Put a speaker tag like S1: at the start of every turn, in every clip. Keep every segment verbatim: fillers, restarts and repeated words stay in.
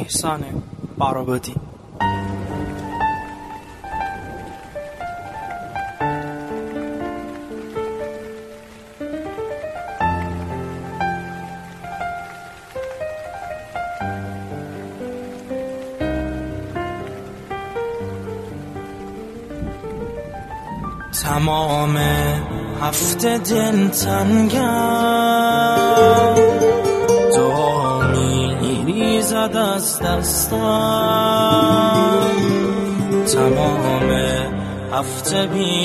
S1: احسان بارابادی. تمام هفته دل تنگم، دعا میریزد از دستم. تمام هفته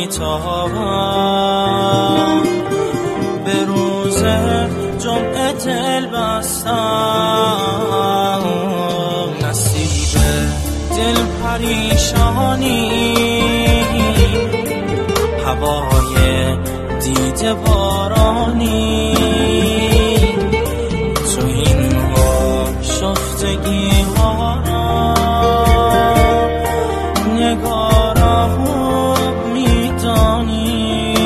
S1: بیتابم، به روز جمعه دل بستم. نصیب دل پریشانی، هوای دیده بارانی، تو این شفتگی ها را نگارا میدانی.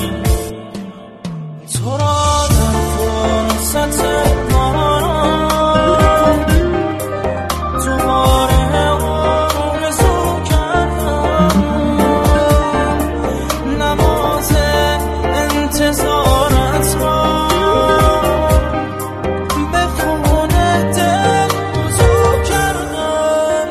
S1: تو را در فرصت باران دوباره آرزو کردم. نماز انتظارت را به خون دل وضو کردم.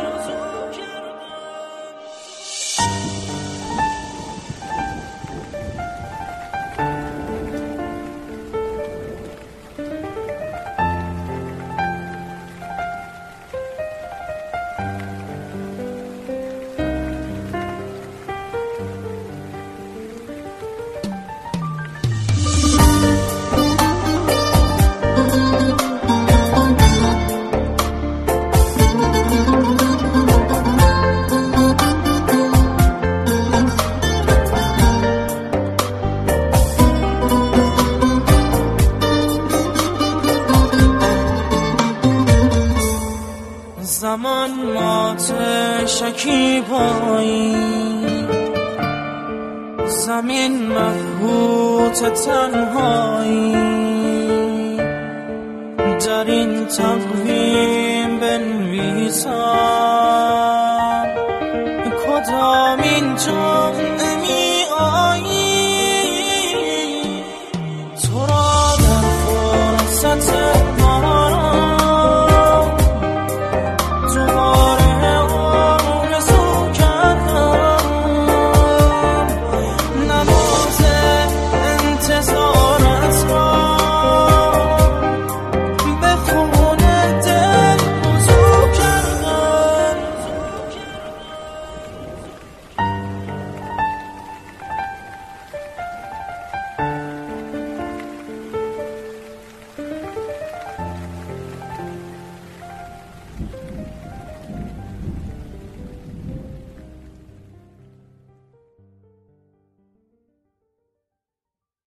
S1: زمان مات شکیبایی، زمین مبهوت تنهایی. در این تقویم بنویسم کدامین جمله